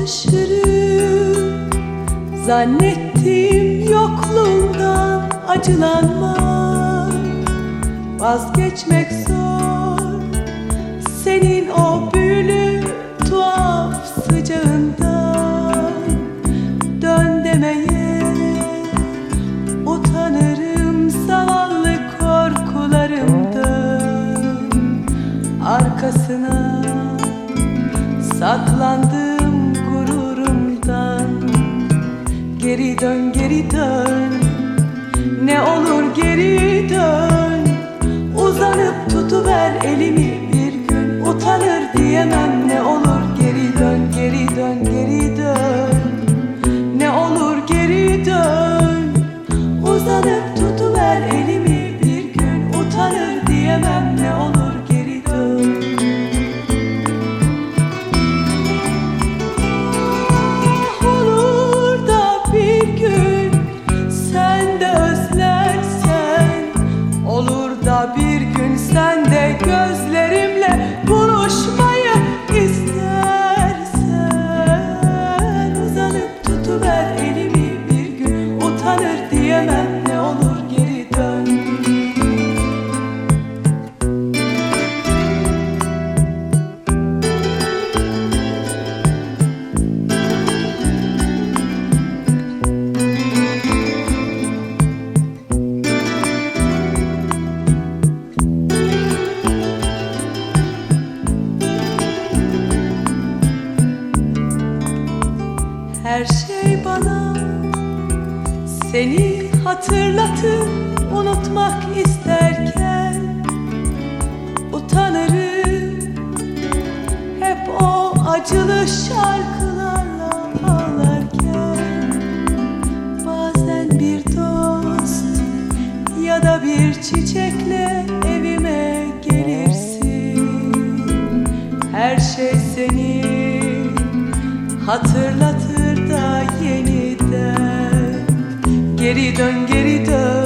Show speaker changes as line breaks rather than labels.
alışırım. Zannettiğim yokluğundan acılanmam. Vazgeçmek zor senin o büyülü tuhaf sıcağından. Dön demeye utanırım zavallı korkularımdan. Arkasına saklandım gururumdan. Geri dön, geri dön, ne olur geri dön. Uzanıp tutuver elimi bir gün, utanır diyemem. Ne olur geri dön, geri dön, geri dön. Ne olur geri dön. Uzanıp tutuver elimi bir gün, utanır diyemem. Ne olur geri dön. Olur da bir gün sen de özlersen, olur da bir gün sen de gözlerimle buluşmayı istersen. Uzanıp tutuver elimi bir gün, utanır diyemem. Ne olur geri dön. Her şey bana seni hatırlatır, unutmak isterken utanırım. Hep o acılı şarkılarla ağlarken. Bazen bir dost ya da bir çiçekle evime gelirsin. Her şey seni hatırlatır da yeniden. Geri dön, geri dön.